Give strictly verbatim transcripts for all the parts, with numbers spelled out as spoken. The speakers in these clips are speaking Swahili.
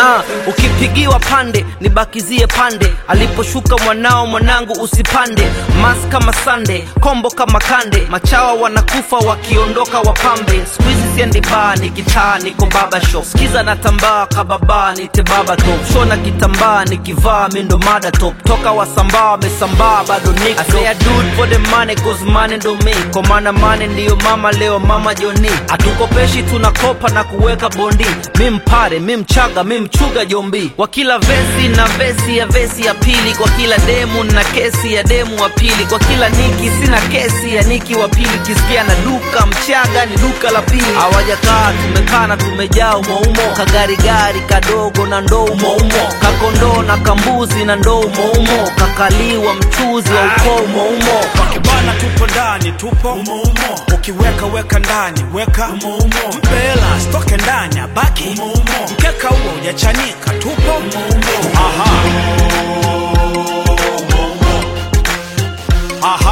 Ah, uh, ukipigiwa pande nibakizie pande. Aliposhuka mwanao mwanangu usipande. Mas kama Sunday, kombo kama kande. Machawa wanakufa wakiondoka wapambe. Squeeze siendi bar ni gitaa niko baba shop. Skiza na tambaa kababa nite baba top. Shona kitambaa nikivaa mindo mada top. Toka wasambaa mesambaa bado niko. I say I do it for the money cause money do me. Kwa maana money ndiyo mama leo mama Johnny. Atukopeshi tunakopa na kuweka bondi. Mi mpare, mi mchaga, mi mchuga jombi. Kwa kila vesi na vesi ya vesi ya pili. Kwa kila demu na kesi ya demu wa pili. Kwa kila niki sina kesi ya niki wa pili. Kisikia na duka mchaga ni duka la pili. Hawajakaa tumekana tumejaa umo umo. Kagari gari kadogo na ndo umo umo. Kakondo na kambuzi na ndo umo umo. Kakaliwa mchuzi wa uko umo umo. Wakibana tupo ndani tupo umo umo. Ukiweka weka ndani weka umo umo. Mpela stoke ndani abaki umo umo. Mkeka huo ujachanika tupo umo umo. Aha Aha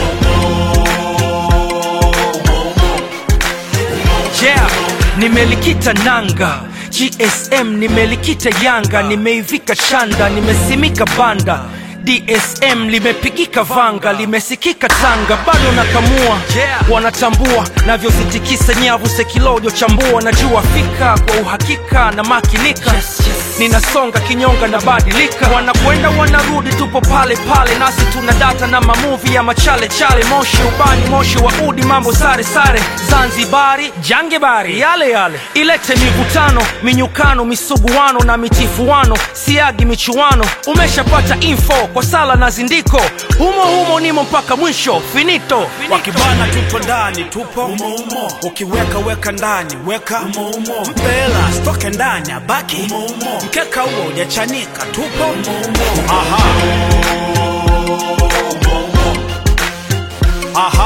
Yeah, nimelikita nanga G S M nimelikita Yanga. Nimeivika shanda, nimesimika banda. D S M limepigika vanga, limesikika Tanga. Bado nakamua, wanatambua navyozitikisa nyavu sekilojo chambua. Najua fika kwa uhakika na makinika. Ninasonga kinyonga na badilika. Wanakwenda wanarudi tupo pale pale. Nasi tuna data na mamuvi ya machale chale. Moshi ubani moshi wa udi mambo sare sare. Zanzibari jangebari yale yale. Ilete mivutano minyukano misuguano na mitifuano. Siagi michuano umeshapata info kwa sala na zindiko. Humo humo nimo mpaka mwisho finito, finito. Wakibana tupo ndani tupo umo umo. Ukiweka weka ndani weka umo umo. Mpela stoke ndani abaki umo umo. Mkeka huo ujachanika tupo umo umo. Aha Aha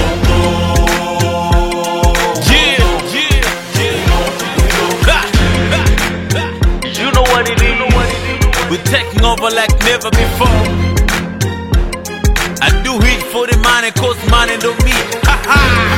Yeah, yeah, yeah. You know what it is. We're taking over like never before. I do it for the money cause money don't me. Ha ha.